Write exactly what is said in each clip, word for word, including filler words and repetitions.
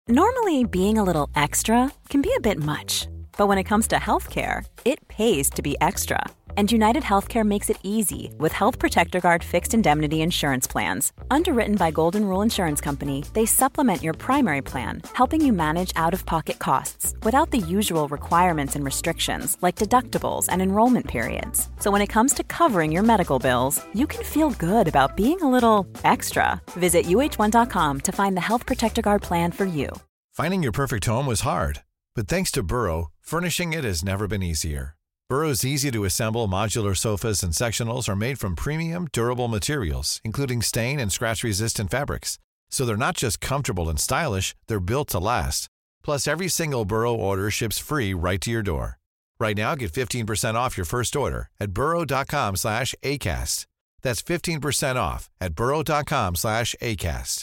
Normally, being a little extra can be a bit much, but when it comes to healthcare, it pays to be extra. And United Healthcare makes it easy with Health Protector Guard fixed indemnity insurance plans. Underwritten by Golden Rule Insurance Company, they supplement your primary plan, helping you manage out-of-pocket costs without the usual requirements and restrictions like deductibles and enrollment periods. So when it comes to covering your medical bills, you can feel good about being a little extra. Visit U H one dot com to find the Health Protector Guard plan for you. Finding your perfect home was hard, but thanks to Burrow, furnishing it has never been easier. Burrow's easy-to-assemble modular sofas and sectionals are made from premium, durable materials, including stain and scratch-resistant fabrics. So they're not just comfortable and stylish, they're built to last. Plus, every single Burrow order ships free right to your door. Right now, get fifteen percent off your first order at burrow.com slash ACAST. That's fifteen percent off at burrow.com slash ACAST.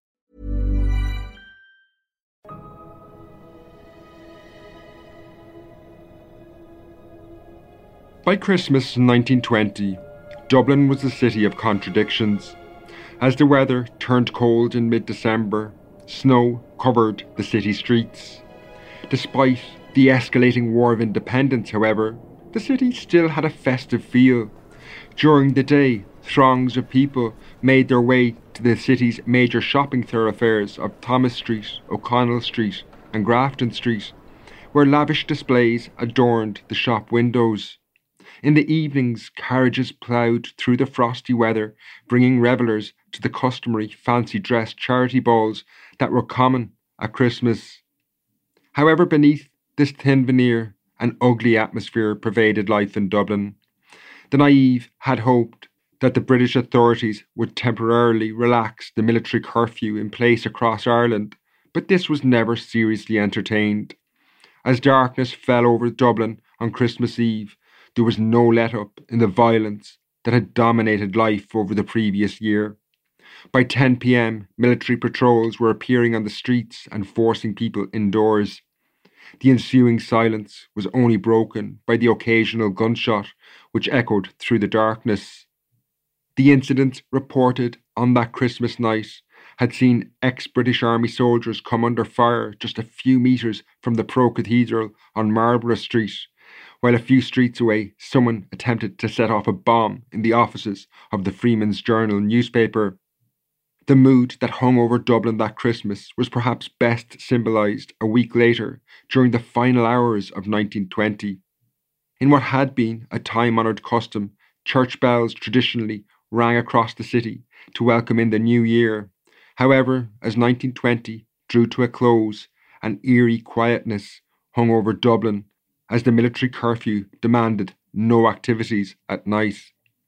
By Christmas nineteen twenty, Dublin was a city of contradictions. As the weather turned cold in mid-December, snow covered the city streets. Despite the escalating War of Independence, however, the city still had a festive feel. During the day, throngs of people made their way to the city's major shopping thoroughfares of Thomas Street, O'Connell Street and Grafton Street, where lavish displays adorned the shop windows. In the evenings, carriages ploughed through the frosty weather, bringing revellers to the customary fancy-dress charity balls that were common at Christmas. However, beneath this thin veneer, an ugly atmosphere pervaded life in Dublin. The naive had hoped that the British authorities would temporarily relax the military curfew in place across Ireland, but this was never seriously entertained. As darkness fell over Dublin on Christmas Eve, there was no let-up in the violence that had dominated life over the previous year. By ten p.m, military patrols were appearing on the streets and forcing people indoors. The ensuing silence was only broken by the occasional gunshot which echoed through the darkness. The incidents reported on that Christmas night had seen ex-British Army soldiers come under fire just a few metres from the Pro Cathedral on Marlborough Street, while a few streets away someone attempted to set off a bomb in the offices of the Freeman's Journal newspaper. The mood that hung over Dublin that Christmas was perhaps best symbolised a week later during the final hours of nineteen twenty. In what had been a time-honoured custom, church bells traditionally rang across the city to welcome in the new year. However, as nineteen twenty drew to a close, an eerie quietness hung over Dublin as the military curfew demanded no activities at night.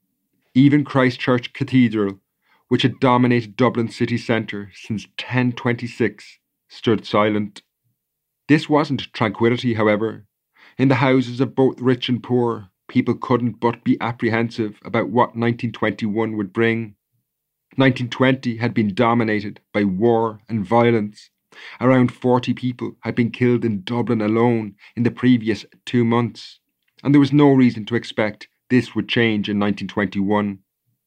Even Christ Church Cathedral, which had dominated Dublin city centre since ten twenty-six, stood silent. This wasn't tranquillity, however. In the houses of both rich and poor, people couldn't but be apprehensive about what nineteen twenty-one would bring. nineteen twenty had been dominated by war and violence. Around forty people had been killed in Dublin alone in the previous two months, and there was no reason to expect this would change in nineteen twenty-one.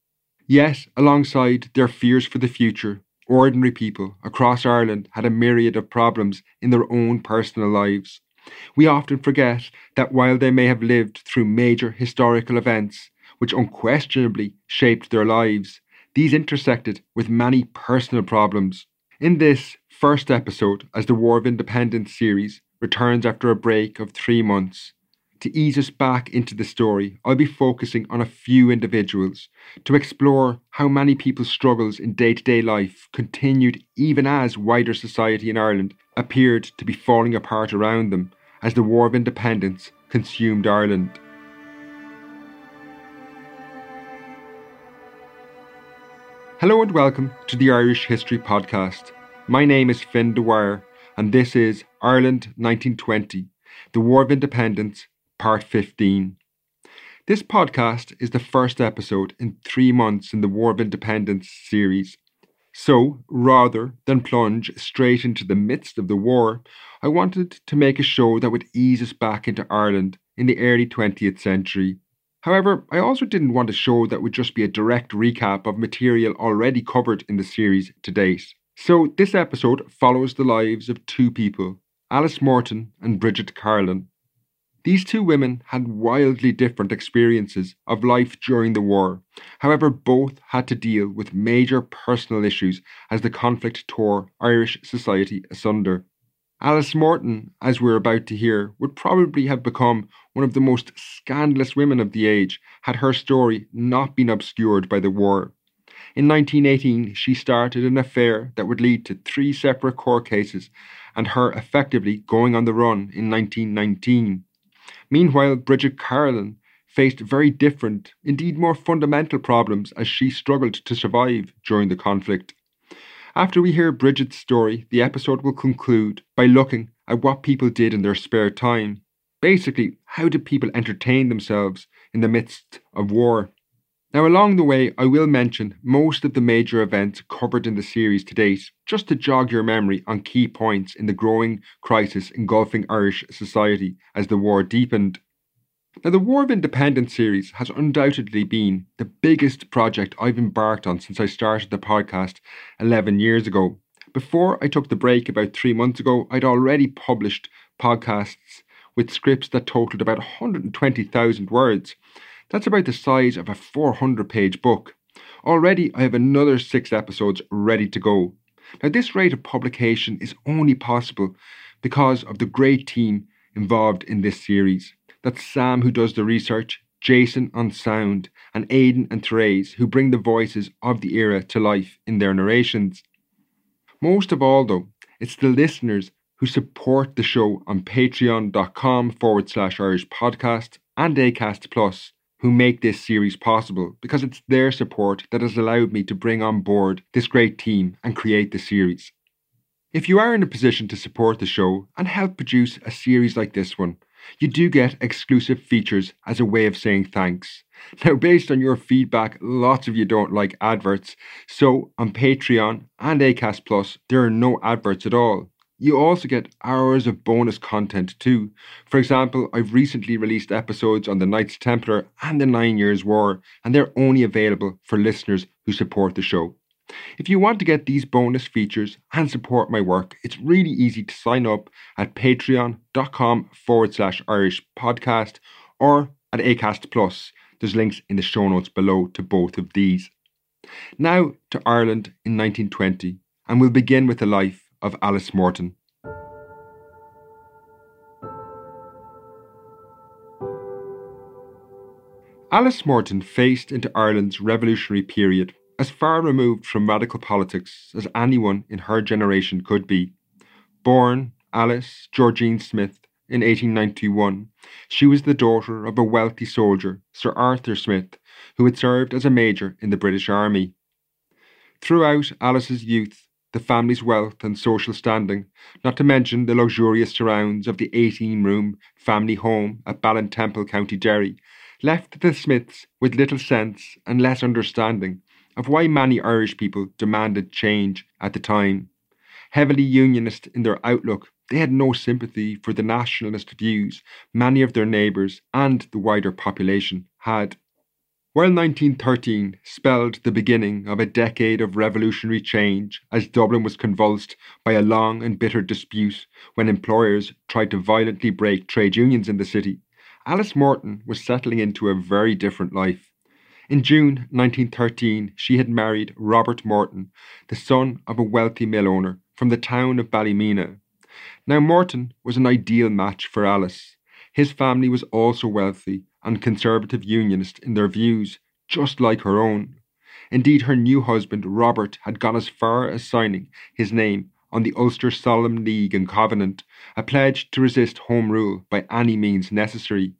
Yet, alongside their fears for the future, ordinary people across Ireland had a myriad of problems in their own personal lives. We often forget that while they may have lived through major historical events, which unquestionably shaped their lives, these intersected with many personal problems. In this first episode, as the War of Independence series returns after a break of three months, to ease us back into the story, I'll be focusing on a few individuals to explore how many people's struggles in day-to-day life continued even as wider society in Ireland appeared to be falling apart around them as the War of Independence consumed Ireland. Hello and welcome to the Irish History Podcast. My name is Finn Dwyer and this is Ireland nineteen twenty, the War of Independence, Part fifteen. This podcast is the first episode in three months in the War of Independence series. So, rather than plunge straight into the midst of the war, I wanted to make a show that would ease us back into Ireland in the early twentieth century. However, I also didn't want a show that would just be a direct recap of material already covered in the series to date. So this episode follows the lives of two people, Alice Morton and Bridget Carlin. These two women had wildly different experiences of life during the war. However, both had to deal with major personal issues as the conflict tore Irish society asunder. Alice Morton, as we're about to hear, would probably have become one of the most scandalous women of the age had her story not been obscured by the war. In nineteen eighteen, she started an affair that would lead to three separate court cases and her effectively going on the run in nineteen nineteen. Meanwhile, Bridget Carlin faced very different, indeed more fundamental problems as she struggled to survive during the conflict. After we hear Bridget's story, the episode will conclude by looking at what people did in their spare time. Basically, how did people entertain themselves in the midst of war? Now, along the way, I will mention most of the major events covered in the series to date, just to jog your memory on key points in the growing crisis engulfing Irish society as the war deepened. Now, the War of Independence series has undoubtedly been the biggest project I've embarked on since I started the podcast eleven years ago. Before I took the break about three months ago, I'd already published podcasts with scripts that totaled about one hundred twenty thousand words. That's about the size of a four hundred page book. Already I have another six episodes ready to go. Now, this rate of publication is only possible because of the great team involved in this series. That's Sam, who does the research, Jason on sound, and Aidan and Therese, who bring the voices of the era to life in their narrations. Most of all, though, it's the listeners who support the show on patreon.com forward slash Irish podcast and Acast Plus who make this series possible, because it's their support that has allowed me to bring on board this great team and create the series. If you are in a position to support the show and help produce a series like this one, you do get exclusive features as a way of saying thanks. Now, based on your feedback, lots of you don't like adverts, so on Patreon and Acast Plus, there are no adverts at all. You also get hours of bonus content too. For example, I've recently released episodes on the Knights Templar and the Nine Years' War, and they're only available for listeners who support the show. If you want to get these bonus features and support my work, it's really easy to sign up at patreon.com forward slash Irish podcast or at Acast Plus. There's links in the show notes below to both of these. Now to Ireland in nineteen twenty, and we'll begin with the life of Alice Morton. Alice Morton faced into Ireland's revolutionary period as far removed from radical politics as anyone in her generation could be. Born Alice Georgine Smith in eighteen ninety-one, she was the daughter of a wealthy soldier, Sir Arthur Smith, who had served as a major in the British Army. Throughout Alice's youth, the family's wealth and social standing, not to mention the luxurious surrounds of the eighteen-room family home at Ballintemple, County Derry, left the Smiths with little sense and less understanding of why many Irish people demanded change at the time. Heavily unionist in their outlook, they had no sympathy for the nationalist views many of their neighbours and the wider population had. While nineteen thirteen spelled the beginning of a decade of revolutionary change as Dublin was convulsed by a long and bitter dispute when employers tried to violently break trade unions in the city, Alice Morton was settling into a very different life. In June nineteen thirteen, she had married Robert Morton, the son of a wealthy mill owner from the town of Ballymena. Now, Morton was an ideal match for Alice. His family was also wealthy and conservative unionist in their views, just like her own. Indeed, her new husband, Robert, had gone as far as signing his name on the Ulster Solemn League and Covenant, a pledge to resist Home Rule by any means necessary.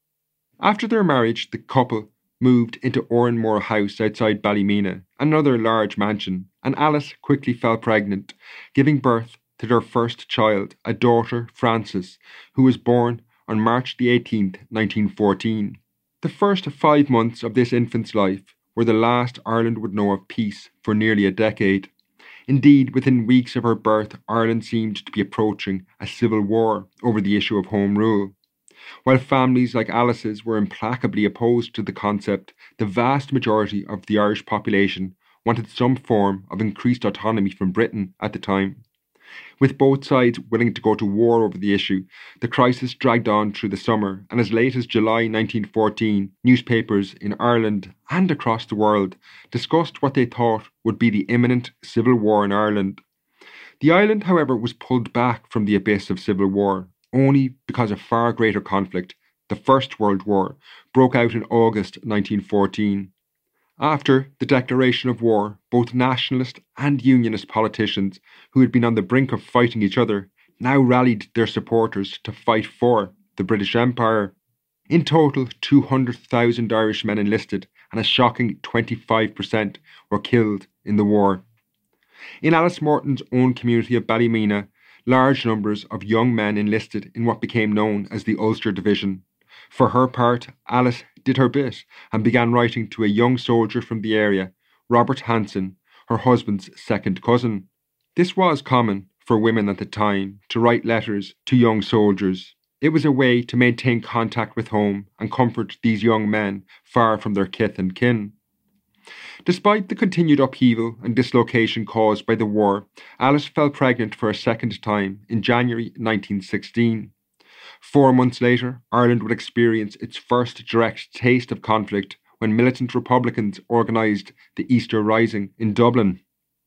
After their marriage, the couple moved into Oranmore House outside Ballymena, another large mansion, and Alice quickly fell pregnant, giving birth to their first child, a daughter, Frances, who was born on March the eighteenth, nineteen fourteen. The first five months of this infant's life were the last Ireland would know of peace for nearly a decade. Indeed, within weeks of her birth, Ireland seemed to be approaching a civil war over the issue of Home Rule. While families like Alice's were implacably opposed to the concept, the vast majority of the Irish population wanted some form of increased autonomy from Britain at the time. With both sides willing to go to war over the issue, the crisis dragged on through the summer, and as late as July nineteen fourteen, newspapers in Ireland and across the world discussed what they thought would be the imminent civil war in Ireland. The island, however, was pulled back from the abyss of civil war only because a far greater conflict, the First World War, broke out in August nineteen fourteen. After the declaration of war, both nationalist and unionist politicians who had been on the brink of fighting each other now rallied their supporters to fight for the British Empire. In total, two hundred thousand Irish men enlisted, and a shocking twenty-five percent were killed in the war. In Alice Morton's own community of Ballymena, large numbers of young men enlisted in what became known as the Ulster Division. For her part, Alice did her bit and began writing to a young soldier from the area, Robert Hanson, her husband's second cousin. This was common for women at the time, to write letters to young soldiers. It was a way to maintain contact with home and comfort these young men far from their kith and kin. Despite the continued upheaval and dislocation caused by the war, Alice fell pregnant for a second time in January nineteen sixteen. Four months later, Ireland would experience its first direct taste of conflict when militant Republicans organised the Easter Rising in Dublin.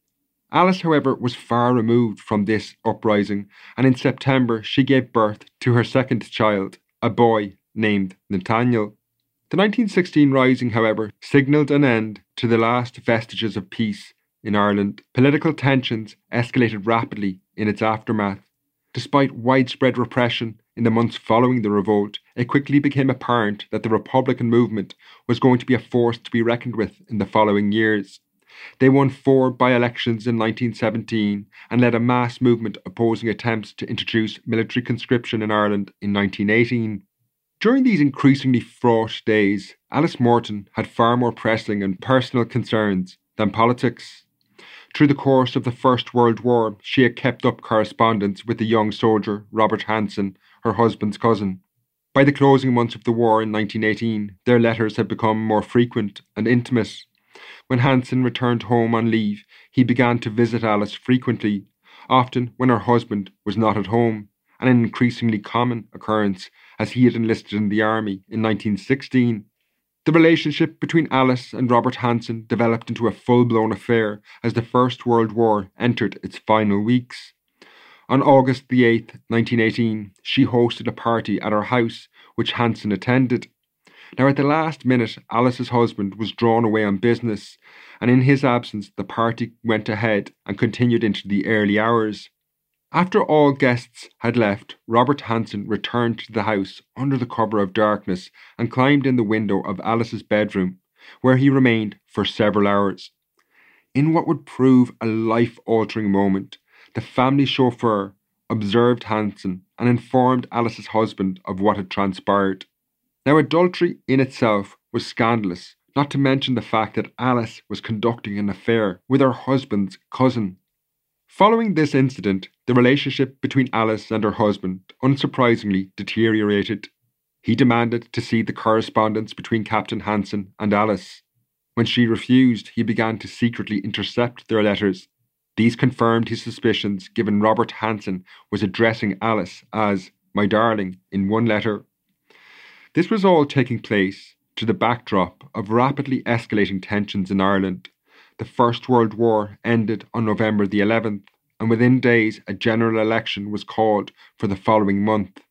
Alice, however, was far removed from this uprising, and in September she gave birth to her second child, a boy named Nathaniel. The nineteen sixteen Rising, however, signalled an end to the last vestiges of peace in Ireland. Political tensions escalated rapidly in its aftermath. Despite widespread repression in the months following the revolt, it quickly became apparent that the Republican movement was going to be a force to be reckoned with in the following years. They won four by-elections in nineteen seventeen and led a mass movement opposing attempts to introduce military conscription in Ireland in nineteen eighteen. During these increasingly fraught days, Alice Morton had far more pressing and personal concerns than politics. Through the course of the First World War, she had kept up correspondence with the young soldier Robert Hanson, her husband's cousin. By the closing months of the war in nineteen eighteen, their letters had become more frequent and intimate. When Hanson returned home on leave, he began to visit Alice frequently, often when her husband was not at home, an increasingly common occurrence as he had enlisted in the army in nineteen sixteen. The relationship between Alice and Robert Hanson developed into a full-blown affair as the First World War entered its final weeks. On August the eighth, nineteen eighteen, she hosted a party at her house, which Hanson attended. Now, at the last minute, Alice's husband was drawn away on business, and in his absence, the party went ahead and continued into the early hours. After all guests had left, Robert Hanson returned to the house under the cover of darkness and climbed in the window of Alice's bedroom, where he remained for several hours. In what would prove a life-altering moment, the family chauffeur observed Hanson and informed Alice's husband of what had transpired. Now, adultery in itself was scandalous, not to mention the fact that Alice was conducting an affair with her husband's cousin. Following this incident, the relationship between Alice and her husband unsurprisingly deteriorated. He demanded to see the correspondence between Captain Hanson and Alice. When she refused, he began to secretly intercept their letters. These confirmed his suspicions, given Robert Hanson was addressing Alice as "my darling" in one letter. This was all taking place to the backdrop of rapidly escalating tensions in Ireland. The First World War ended on November the eleventh, and within days a general election was called for the following month.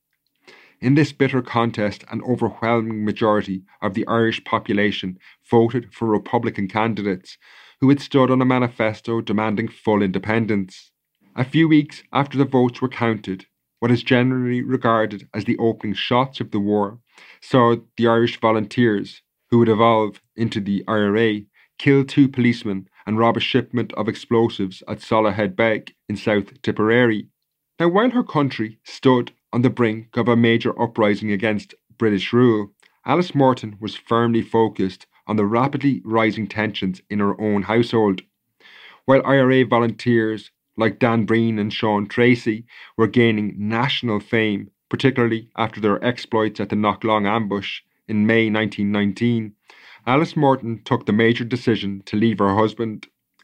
In this bitter contest, an overwhelming majority of the Irish population voted for Republican candidates who had stood on a manifesto demanding full independence. A few weeks after the votes were counted, what is generally regarded as the opening shots of the war saw the Irish Volunteers, who would evolve into the I R A, kill two policemen and rob a shipment of explosives at Solohead Beg in South Tipperary. Now, while her country stood on the brink of a major uprising against British rule, Alice Morton was firmly focused on the rapidly rising tensions in her own household. While I R A volunteers like Dan Breen and Sean Tracy were gaining national fame, particularly after their exploits at the Knocklong ambush in May nineteen nineteen, Alice Morton took the major decision to leave her husband.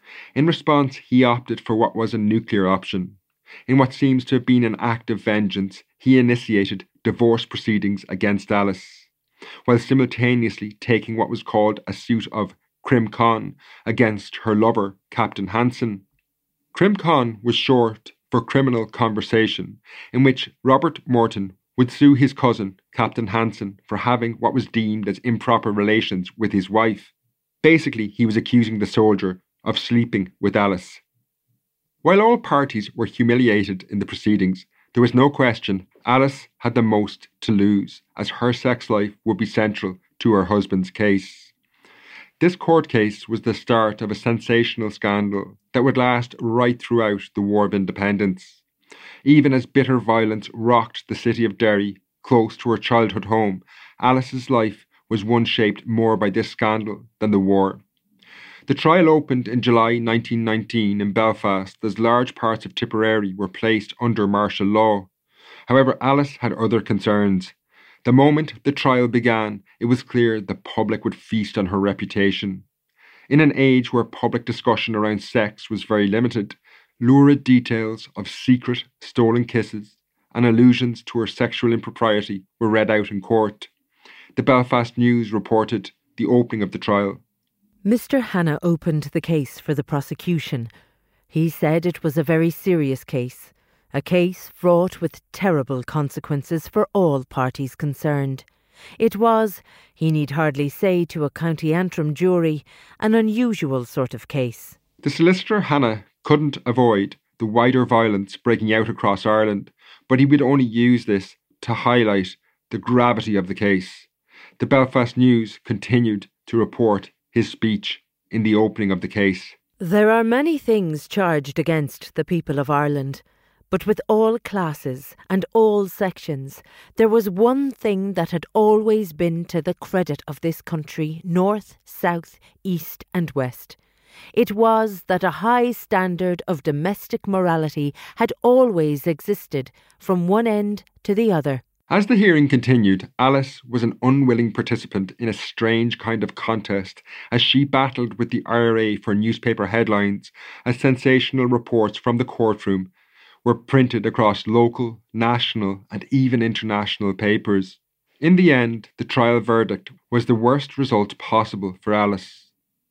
In response, he opted for what was a nuclear option. In what seems to have been an act of vengeance, he initiated divorce proceedings against Alice, while simultaneously taking what was called a suit of crim con against her lover, Captain Hansen. Crim con was short for criminal conversation, in which Robert Morton would sue his cousin, Captain Hansen, for having what was deemed as improper relations with his wife. Basically, he was accusing the soldier of sleeping with Alice. While all parties were humiliated in the proceedings, there was no question Alice had the most to lose, as her sex life would be central to her husband's case. This court case was the start of a sensational scandal that would last right throughout the War of Independence. Even as bitter violence rocked the city of Derry, close to her childhood home, Alice's life was one shaped more by this scandal than the war. The trial opened in July nineteen nineteen in Belfast as large parts of Tipperary were placed under martial law. However, Alice had other concerns. The moment the trial began, it was clear the public would feast on her reputation. In an age where public discussion around sex was very limited, lurid details of secret, stolen kisses and allusions to her sexual impropriety were read out in court. The Belfast News reported the opening of the trial. Mister Hanna opened the case for the prosecution. He said it was a very serious case, a case fraught with terrible consequences for all parties concerned. It was, he need hardly say to a County Antrim jury, an unusual sort of case. The solicitor Hanna couldn't avoid the wider violence breaking out across Ireland, but he would only use this to highlight the gravity of the case. The Belfast News continued to report his speech in the opening of the case. There are many things charged against the people of Ireland, but with all classes and all sections, there was one thing that had always been to the credit of this country, north, south, east and west. It was that a high standard of domestic morality had always existed from one end to the other. As the hearing continued, Alice was an unwilling participant in a strange kind of contest as she battled with the I R A for newspaper headlines as sensational reports from the courtroom were printed across local, national and even international papers. In the end, the trial verdict was the worst result possible for Alice.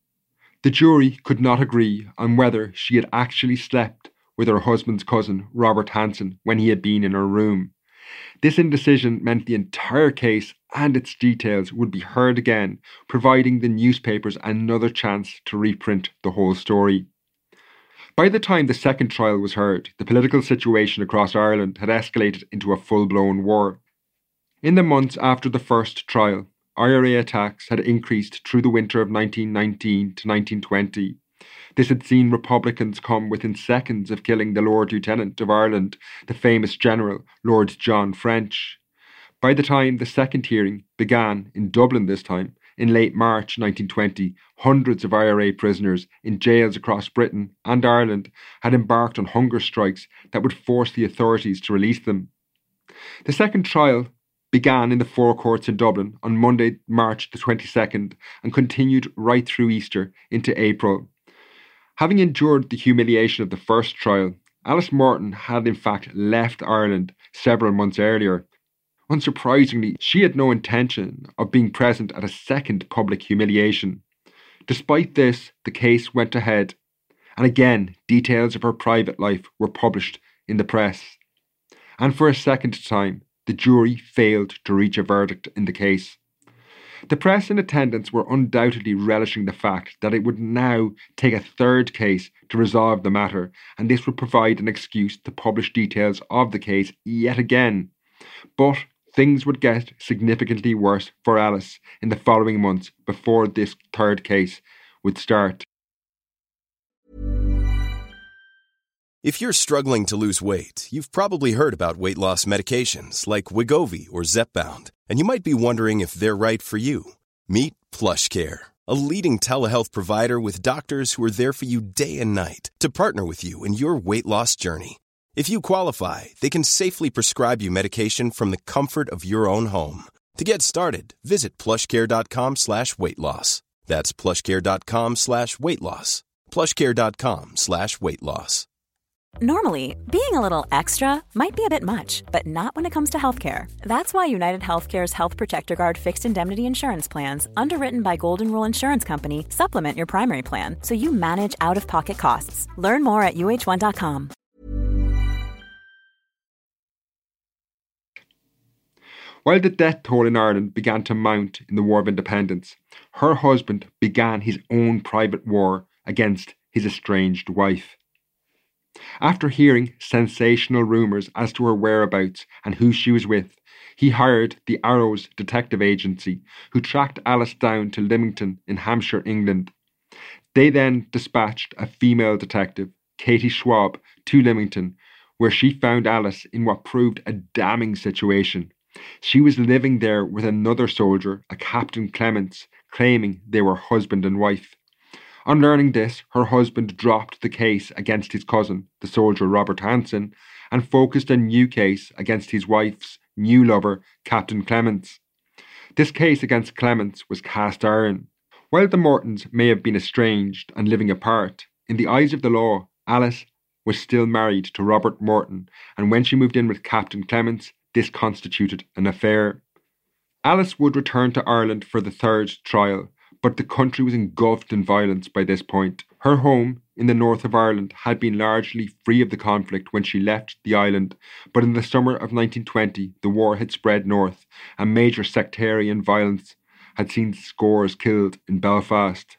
The jury could not agree on whether she had actually slept with her husband's cousin, Robert Hansen, when he had been in her room. This indecision meant the entire case and its details would be heard again, providing the newspapers another chance to reprint the whole story. By the time the second trial was heard, the political situation across Ireland had escalated into a full-blown war. In the months after the first trial, I R A attacks had increased through the winter of nineteen nineteen to nineteen twenty. This had seen Republicans come within seconds of killing the Lord Lieutenant of Ireland, the famous General Lord John French. By the time the second hearing began, in Dublin this time, in late March nineteen twenty, hundreds of I R A prisoners in jails across Britain and Ireland had embarked on hunger strikes that would force the authorities to release them. The second trial began in the Four Courts in Dublin on Monday, March the twenty-second, and continued right through Easter into April. Having endured the humiliation of the first trial, Alice Morton had in fact left Ireland several months earlier. Unsurprisingly, she had no intention of being present at a second public humiliation. Despite this, the case went ahead, and again details of her private life were published in the press. And for a second time, the jury failed to reach a verdict in the case. The press in attendance were undoubtedly relishing the fact that it would now take a third case to resolve the matter, and this would provide an excuse to publish details of the case yet again. But things would get significantly worse for Alice in the following months before this third case would start. If you're struggling to lose weight, you've probably heard about weight loss medications like Wegovy or Zepbound, and you might be wondering if they're right for you. Meet PlushCare, a leading telehealth provider with doctors who are there for you day and night to partner with you in your weight loss journey. If you qualify, they can safely prescribe you medication from the comfort of your own home. To get started, visit plushcare.com slash weight loss. That's plushcare.com slash weight loss. plushcare.com slash weight loss. Normally, being a little extra might be a bit much, but not when it comes to healthcare. That's why United Healthcare's Health Protector Guard fixed indemnity insurance plans, underwritten by Golden Rule Insurance Company, supplement your primary plan so you manage out-of-pocket costs. Learn more at U H one dot com. While the death toll in Ireland began to mount in the War of Independence, her husband began his own private war against his estranged wife. After hearing sensational rumours as to her whereabouts and who she was with, he hired the Arrows Detective Agency, who tracked Alice down to Lymington in Hampshire, England. They then dispatched a female detective, Katie Schwab, to Lymington, where she found Alice in what proved a damning situation. She was living there with another soldier, a Captain Clements, claiming they were husband and wife. On learning this, her husband dropped the case against his cousin, the soldier Robert Hanson, and focused a new case against his wife's new lover, Captain Clements. This case against Clements was cast iron. While the Mortons may have been estranged and living apart, in the eyes of the law, Alice was still married to Robert Morton, and when she moved in with Captain Clements, this constituted an affair. Alice would return to Ireland for the third trial, but the country was engulfed in violence by this point. Her home in the north of Ireland had been largely free of the conflict when she left the island, but in the summer of nineteen twenty, the war had spread north, and major sectarian violence had seen scores killed in Belfast.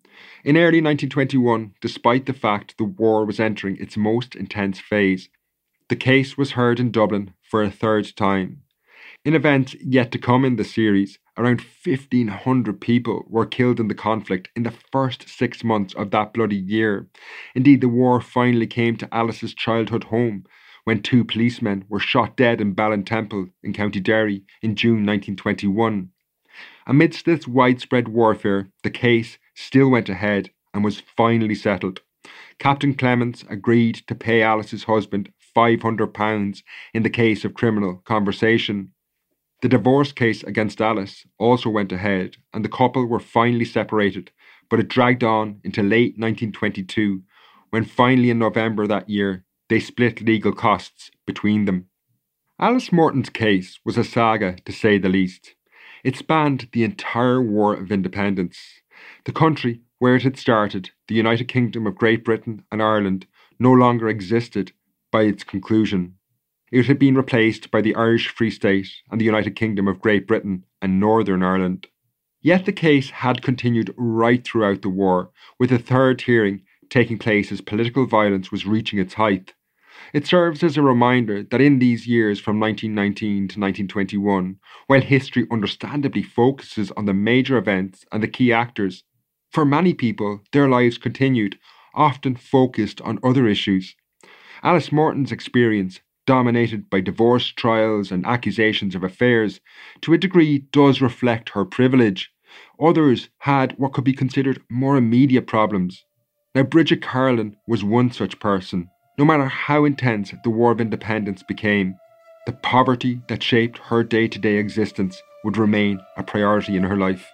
In early nineteen twenty-one, despite the fact the war was entering its most intense phase, the case was heard in Dublin for a third time. In events yet to come in the series, around fifteen hundred people were killed in the conflict in the first six months of that bloody year. Indeed, the war finally came to Alice's childhood home when two policemen were shot dead in Ballintemple in County Derry in June nineteen twenty-one. Amidst this widespread warfare, the case still went ahead and was finally settled. Captain Clements agreed to pay Alice's husband five hundred pounds in the case of criminal conversation. The divorce case against Alice also went ahead, and the couple were finally separated, but it dragged on into late nineteen twenty-two, when finally in November that year, they split legal costs between them. Alice Morton's case was a saga, to say the least. It spanned the entire War of Independence. The country where it had started, the United Kingdom of Great Britain and Ireland, no longer existed by its conclusion. It had been replaced by the Irish Free State and the United Kingdom of Great Britain and Northern Ireland. Yet the case had continued right throughout the war, with a third hearing taking place as political violence was reaching its height. It serves as a reminder that in these years from nineteen nineteen to nineteen twenty-one, while history understandably focuses on the major events and the key actors, for many people their lives continued, often focused on other issues. Alice Morton's experience, dominated by divorce trials and accusations of affairs, to a degree does reflect her privilege. Others had what could be considered more immediate problems. Now, Bridget Carlin was one such person. No matter how intense the War of Independence became, the poverty that shaped her day-to-day existence would remain a priority in her life.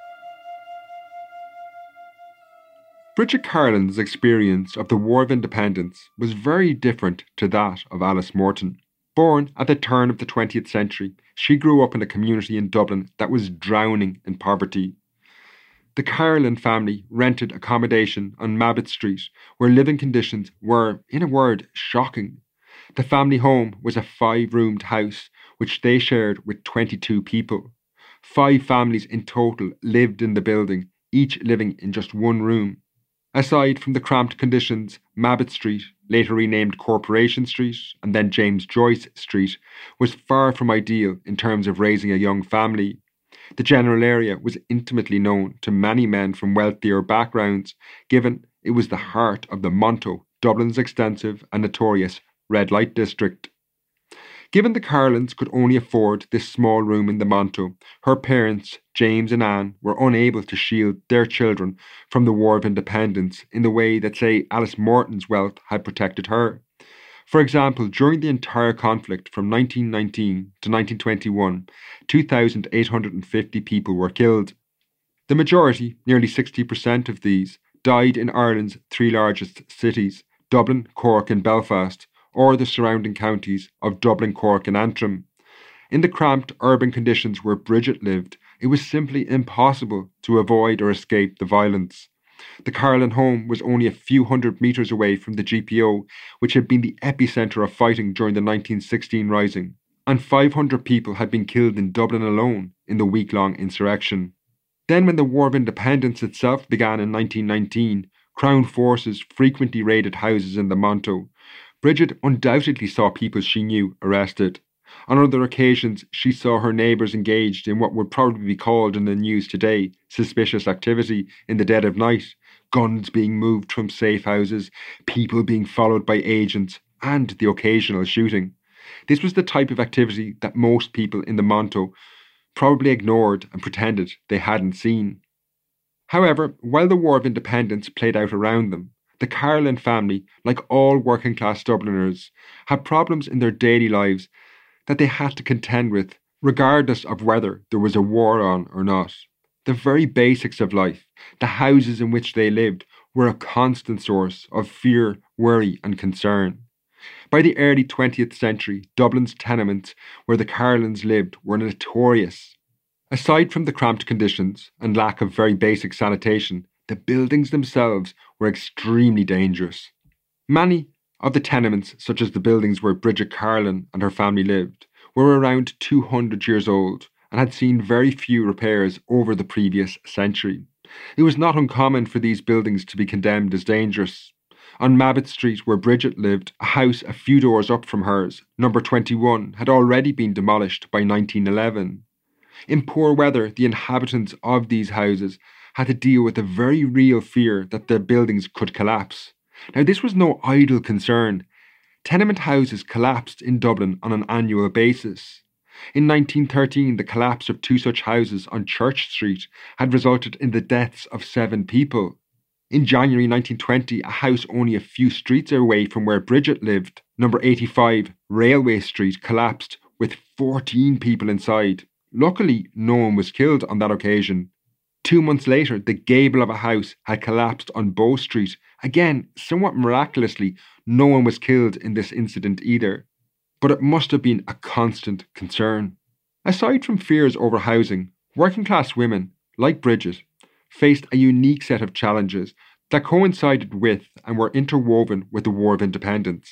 Bridget Carlin's experience of the War of Independence was very different to that of Alice Morton. Born at the turn of the twentieth century, she grew up in a community in Dublin that was drowning in poverty. The Carlin family rented accommodation on Mabbott Street, where living conditions were, in a word, shocking. The family home was a five-roomed house, which they shared with twenty-two people. Five families in total lived in the building, each living in just one room. Aside from the cramped conditions, Mabbott Street, later renamed Corporation Street and then James Joyce Street, was far from ideal in terms of raising a young family. The general area was intimately known to many men from wealthier backgrounds, given it was the heart of the Monto, Dublin's extensive and notorious red light district. Given the Carlins could only afford this small room in the Monto, her parents, James and Anne, were unable to shield their children from the War of Independence in the way that, say, Alice Morton's wealth had protected her. For example, during the entire conflict from nineteen nineteen to nineteen twenty-one, two thousand eight hundred fifty people were killed. The majority, nearly sixty percent of these, died in Ireland's three largest cities, Dublin, Cork and Belfast, or the surrounding counties of Dublin, Cork and Antrim. In the cramped urban conditions where Bridget lived, it was simply impossible to avoid or escape the violence. The Carolan home was only a few hundred metres away from the G P O, which had been the epicentre of fighting during the nineteen sixteen Rising, and five hundred people had been killed in Dublin alone in the week-long insurrection. Then when the War of Independence itself began in nineteen nineteen, Crown forces frequently raided houses in the Monto. Bridget undoubtedly saw people she knew arrested. On other occasions, she saw her neighbours engaged in what would probably be called in the news today suspicious activity in the dead of night, guns being moved from safe houses, people being followed by agents, and the occasional shooting. This was the type of activity that most people in the Monto probably ignored and pretended they hadn't seen. However, while the War of Independence played out around them, the Carolan family, like all working-class Dubliners, had problems in their daily lives that they had to contend with, regardless of whether there was a war on or not. The very basics of life, the houses in which they lived, were a constant source of fear, worry and concern. By the early twentieth century, Dublin's tenements where the Carolans lived were notorious. Aside from the cramped conditions and lack of very basic sanitation, the buildings themselves were extremely dangerous. Many of the tenements, such as the buildings where Bridget Carolan and her family lived, were around two hundred years old and had seen very few repairs over the previous century. It was not uncommon for these buildings to be condemned as dangerous. On Mabbott Street, where Bridget lived, a house a few doors up from hers, number twenty-one, had already been demolished by nineteen eleven. In poor weather, the inhabitants of these houses had to deal with a very real fear that their buildings could collapse. Now, this was no idle concern. Tenement houses collapsed in Dublin on an annual basis. In nineteen thirteen, the collapse of two such houses on Church Street had resulted in the deaths of seven people. In January nineteen twenty, a house only a few streets away from where Bridget lived, number eighty-five, Railway Street, collapsed with fourteen people inside. Luckily, no one was killed on that occasion. Two months later, the gable of a house had collapsed on Bow Street. Again, somewhat miraculously, no one was killed in this incident either. But it must have been a constant concern. Aside from fears over housing, working-class women, like Bridget, faced a unique set of challenges that coincided with and were interwoven with the War of Independence.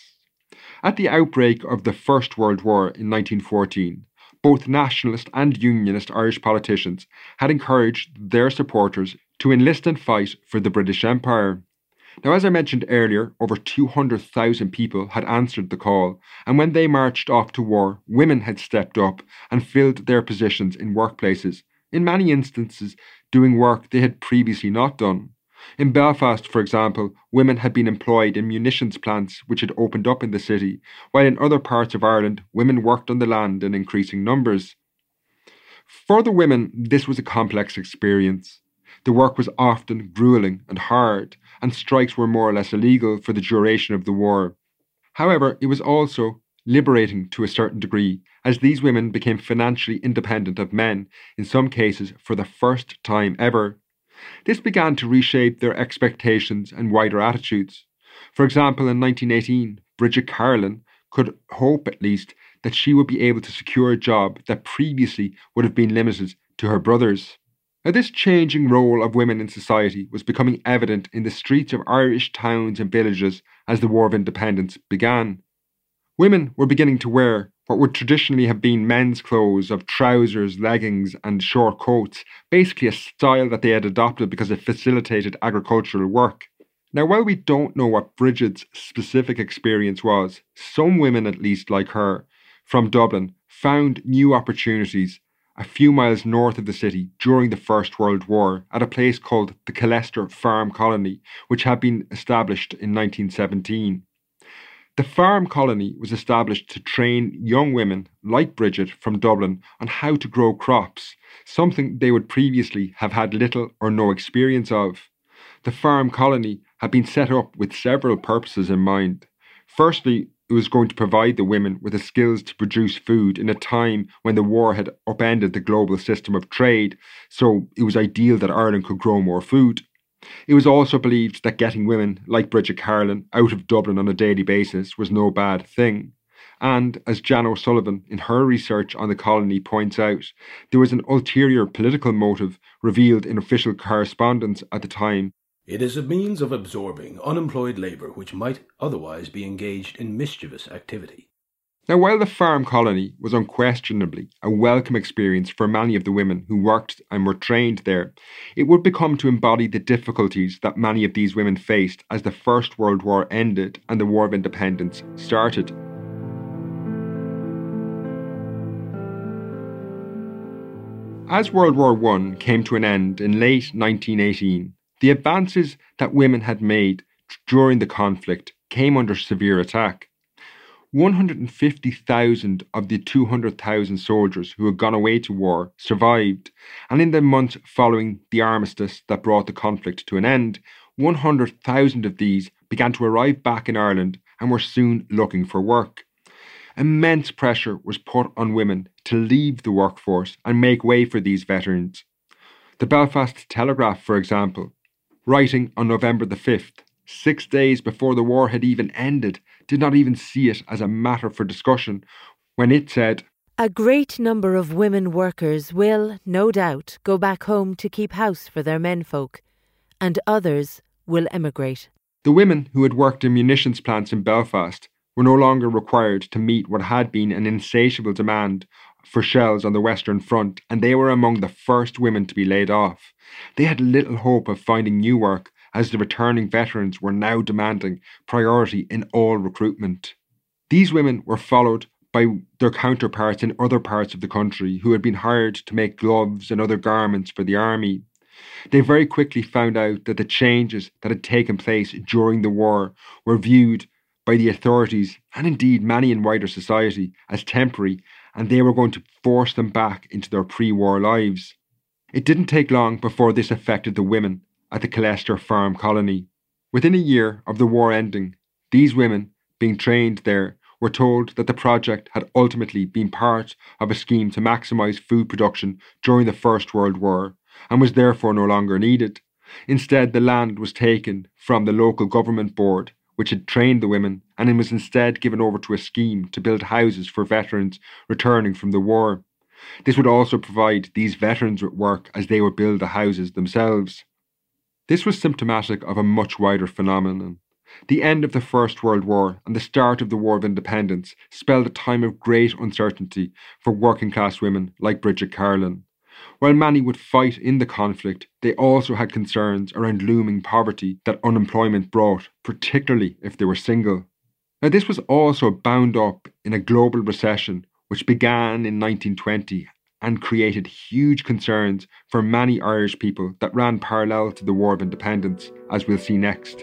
At the outbreak of the First World War in nineteen fourteen, both nationalist and unionist Irish politicians had encouraged their supporters to enlist and fight for the British Empire. Now, as I mentioned earlier, over two hundred thousand people had answered the call, and when they marched off to war, women had stepped up and filled their positions in workplaces, in many instances doing work they had previously not done. In Belfast, for example, women had been employed in munitions plants which had opened up in the city, while in other parts of Ireland, women worked on the land in increasing numbers. For the women, this was a complex experience. The work was often gruelling and hard, and strikes were more or less illegal for the duration of the war. However, it was also liberating to a certain degree, as these women became financially independent of men, in some cases for the first time ever. This began to reshape their expectations and wider attitudes. For example, in nineteen eighteen, Bridget Carolan could hope at least that she would be able to secure a job that previously would have been limited to her brothers. Now, this changing role of women in society was becoming evident in the streets of Irish towns and villages as the War of Independence began. Women were beginning to wear what would traditionally have been men's clothes of trousers, leggings and short coats, basically a style that they had adopted because it facilitated agricultural work. Now, while we don't know what Bridget's specific experience was, some women, at least like her, from Dublin, found new opportunities a few miles north of the city during the First World War at a place called the Killester Farm Colony, which had been established in nineteen seventeen. The farm colony was established to train young women like Bridget from Dublin on how to grow crops, something they would previously have had little or no experience of. The farm colony had been set up with several purposes in mind. Firstly, it was going to provide the women with the skills to produce food in a time when the war had upended the global system of trade, so it was ideal that Ireland could grow more food. It was also believed that getting women like Bridget Carlin out of Dublin on a daily basis was no bad thing. And, as Jan O'Sullivan in her research on the colony points out, there was an ulterior political motive revealed in official correspondence at the time. It is a means of absorbing unemployed labour which might otherwise be engaged in mischievous activity. Now, while the farm colony was unquestionably a welcome experience for many of the women who worked and were trained there, it would become to embody the difficulties that many of these women faced as the First World War ended and the War of Independence started. As World War One came to an end in late nineteen eighteen, the advances that women had made during the conflict came under severe attack. one hundred fifty thousand of the two hundred thousand soldiers who had gone away to war survived, and in the months following the armistice that brought the conflict to an end, one hundred thousand of these began to arrive back in Ireland and were soon looking for work. Immense pressure was put on women to leave the workforce and make way for these veterans. The Belfast Telegraph, for example, writing on November the fifth, six days before the war had even ended, did not even see it as a matter for discussion when it said, "A great number of women workers will, no doubt, go back home to keep house for their menfolk, and others will emigrate." The women who had worked in munitions plants in Belfast were no longer required to meet what had been an insatiable demand for shells on the Western Front, and they were among the first women to be laid off. They had little hope of finding new work, as the returning veterans were now demanding priority in all recruitment. These women were followed by their counterparts in other parts of the country who had been hired to make gloves and other garments for the army. They very quickly found out that the changes that had taken place during the war were viewed by the authorities, and indeed many in wider society, as temporary, and they were going to force them back into their pre-war lives. It didn't take long before this affected the women at the Killester farm colony. Within a year of the war ending, these women, being trained there, were told that the project had ultimately been part of a scheme to maximise food production during the First World War, and was therefore no longer needed. Instead, the land was taken from the local government board, which had trained the women, and it was instead given over to a scheme to build houses for veterans returning from the war. This would also provide these veterans with work as they would build the houses themselves. This was symptomatic of a much wider phenomenon. The end of the First World War and the start of the War of Independence spelled a time of great uncertainty for working class women like Bridget Carlin. While many would fight in the conflict, they also had concerns around looming poverty that unemployment brought, particularly if they were single. Now, this was also bound up in a global recession which began in nineteen twenty and created huge concerns for many Irish people that ran parallel to the War of Independence, as we'll see next.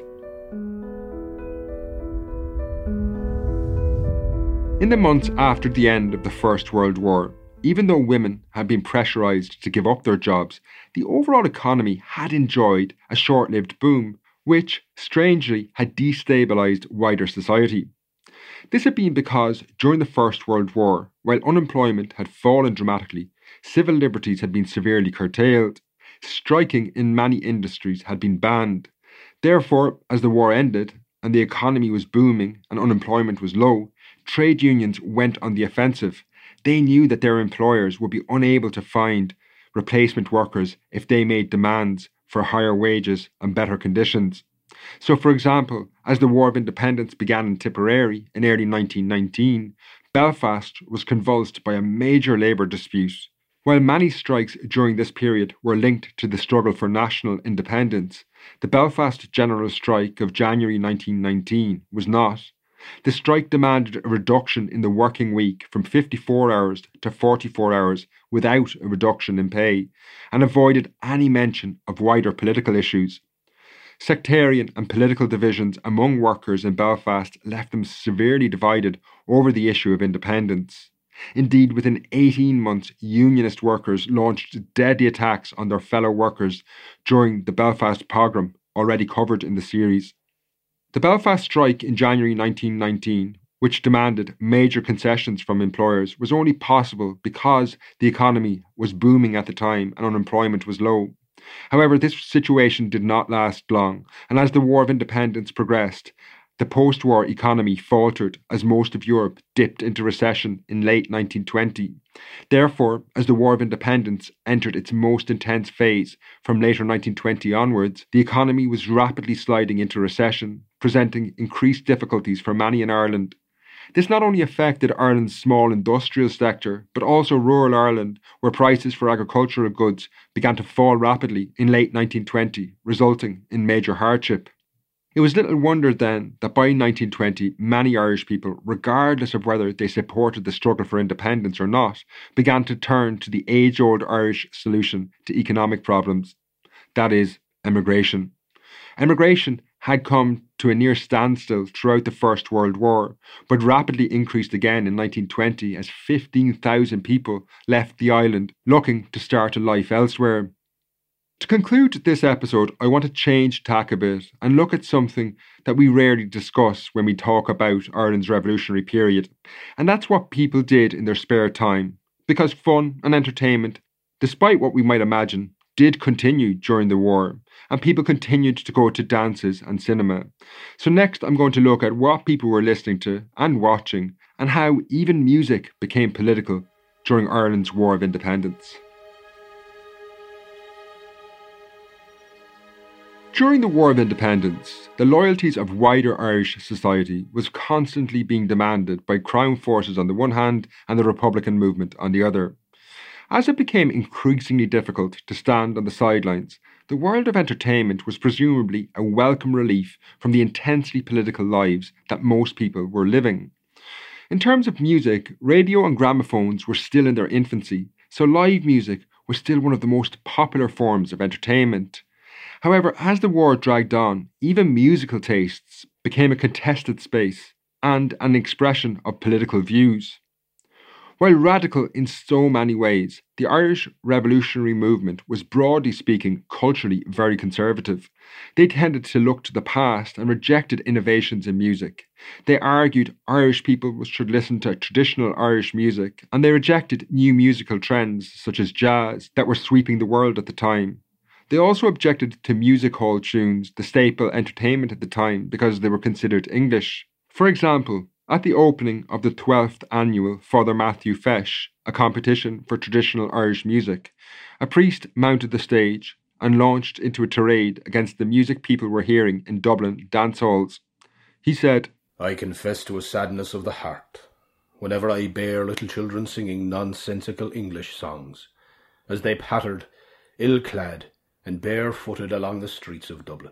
In the months after the end of the First World War, even though women had been pressurised to give up their jobs, the overall economy had enjoyed a short-lived boom, which, strangely, had destabilised wider society. This had been because, during the First World War, while unemployment had fallen dramatically, civil liberties had been severely curtailed. Striking in many industries had been banned. Therefore, as the war ended, and the economy was booming and unemployment was low, trade unions went on the offensive. They knew that their employers would be unable to find replacement workers if they made demands for higher wages and better conditions. So, for example, as the War of Independence began in Tipperary in early nineteen nineteen, Belfast was convulsed by a major labour dispute. While many strikes during this period were linked to the struggle for national independence, the Belfast General Strike of January nineteen nineteen was not. The strike demanded a reduction in the working week from fifty-four hours to forty-four hours without a reduction in pay, and avoided any mention of wider political issues. Sectarian and political divisions among workers in Belfast left them severely divided over the issue of independence. Indeed, within eighteen months, unionist workers launched deadly attacks on their fellow workers during the Belfast pogrom, already covered in the series. The Belfast strike in January nineteen nineteen, which demanded major concessions from employers, was only possible because the economy was booming at the time and unemployment was low. However, this situation did not last long, and as the War of Independence progressed, the post-war economy faltered as most of Europe dipped into recession in late nineteen twenty. Therefore, as the War of Independence entered its most intense phase from later nineteen twenty onwards, the economy was rapidly sliding into recession, presenting increased difficulties for many in Ireland. This not only affected Ireland's small industrial sector, but also rural Ireland, where prices for agricultural goods began to fall rapidly in late nineteen twenty, resulting in major hardship. It was little wonder then that by nineteen twenty, many Irish people, regardless of whether they supported the struggle for independence or not, began to turn to the age-old Irish solution to economic problems, that is, emigration. Emigration had come to a near standstill throughout the First World War, but rapidly increased again in nineteen twenty as fifteen thousand people left the island looking to start a life elsewhere. To conclude this episode, I want to change tack a bit and look at something that we rarely discuss when we talk about Ireland's revolutionary period, and that's what people did in their spare time, because fun and entertainment, despite what we might imagine, did continue during the war, and people continued to go to dances and cinema. So next I'm going to look at what people were listening to and watching, and how even music became political during Ireland's War of Independence. During the War of Independence, the loyalties of wider Irish society was constantly being demanded by Crown forces on the one hand and the Republican movement on the other. As it became increasingly difficult to stand on the sidelines, the world of entertainment was presumably a welcome relief from the intensely political lives that most people were living. In terms of music, radio and gramophones were still in their infancy, so live music was still one of the most popular forms of entertainment. However, as the war dragged on, even musical tastes became a contested space and an expression of political views. While radical in so many ways, the Irish revolutionary movement was broadly speaking culturally very conservative. They tended to look to the past and rejected innovations in music. They argued Irish people should listen to traditional Irish music, and they rejected new musical trends such as jazz that were sweeping the world at the time. They also objected to music hall tunes, the staple entertainment at the time, because they were considered English. For example, at the opening of the twelfth annual Father Matthew Feis, a competition for traditional Irish music, a priest mounted the stage and launched into a tirade against the music people were hearing in Dublin dance halls. He said, "I confess to a sadness of the heart whenever I bear little children singing nonsensical English songs, as they pattered, ill-clad, and barefooted along the streets of Dublin.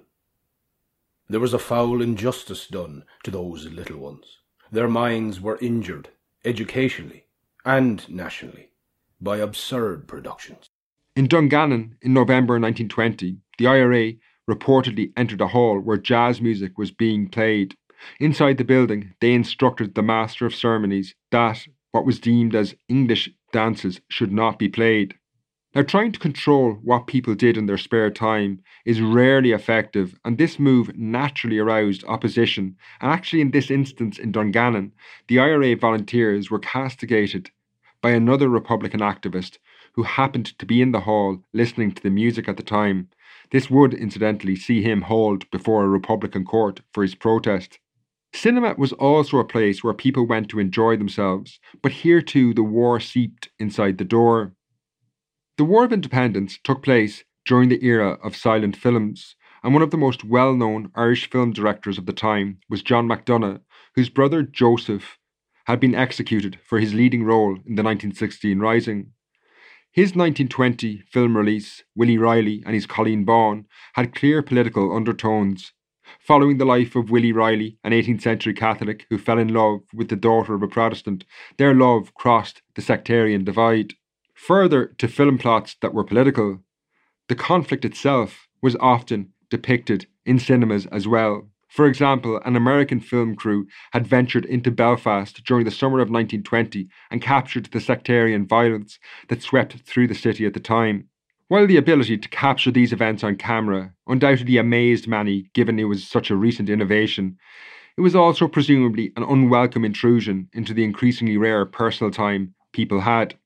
There was a foul injustice done to those little ones. Their minds were injured, educationally and nationally, by absurd productions." In Dungannon in November nineteen twenty, the I R A reportedly entered a hall where jazz music was being played. Inside the building, they instructed the master of ceremonies that what was deemed as English dances should not be played. Now, trying to control what people did in their spare time is rarely effective, and this move naturally aroused opposition. And actually, in this instance in Dungannon, the I R A volunteers were castigated by another Republican activist who happened to be in the hall listening to the music at the time. This would, incidentally, see him hauled before a Republican court for his protest. Cinema was also a place where people went to enjoy themselves, but here too the war seeped inside the door. The War of Independence took place during the era of silent films, and one of the most well-known Irish film directors of the time was John McDonagh, whose brother Joseph had been executed for his leading role in the nineteen sixteen Rising. His nineteen twenty film release, Willie Riley and his Colleen Bawn, had clear political undertones. Following the life of Willie Riley, an eighteenth century Catholic who fell in love with the daughter of a Protestant, their love crossed the sectarian divide. Further to film plots that were political, the conflict itself was often depicted in cinemas as well. For example, an American film crew had ventured into Belfast during the summer of nineteen twenty and captured the sectarian violence that swept through the city at the time. While the ability to capture these events on camera undoubtedly amazed many given it was such a recent innovation, it was also presumably an unwelcome intrusion into the increasingly rare personal time people had.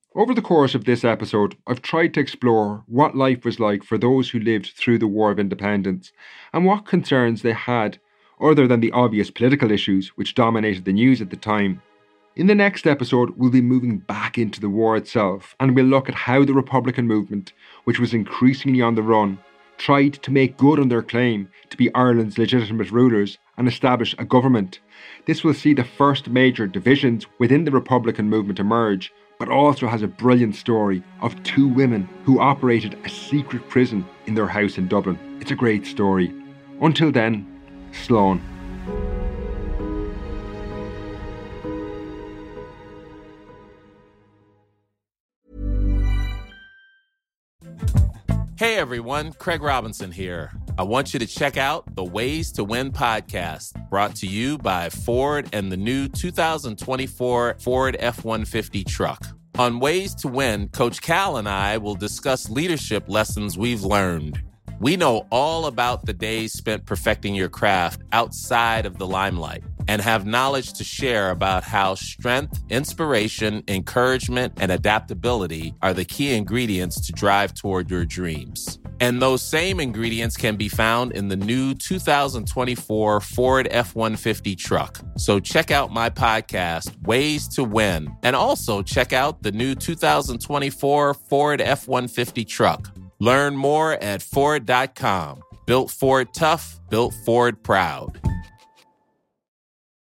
Over the course of this episode, I've tried to explore what life was like for those who lived through the War of Independence and what concerns they had, other than the obvious political issues which dominated the news at the time. In the next episode, we'll be moving back into the war itself, and we'll look at how the Republican movement, which was increasingly on the run, tried to make good on their claim to be Ireland's legitimate rulers and establish a government. This will see the first major divisions within the Republican movement emerge, but also has a brilliant story of two women who operated a secret prison in their house in Dublin. It's a great story. Until then, Slán. Hey everyone, Craig Robinson here. I want you to check out the Ways to Win podcast, brought to you by Ford and the new two thousand twenty-four Ford F one fifty truck. On Ways to Win, Coach Cal and I will discuss leadership lessons we've learned. We know all about the days spent perfecting your craft outside of the limelight and have knowledge to share about how strength, inspiration, encouragement, and adaptability are the key ingredients to drive toward your dreams. And those same ingredients can be found in the new two thousand twenty-four Ford F one fifty truck. So check out my podcast, Ways to Win, and also check out the new two thousand twenty-four Ford F one fifty truck. Learn more at Ford dot com. Built Ford tough, built Ford proud.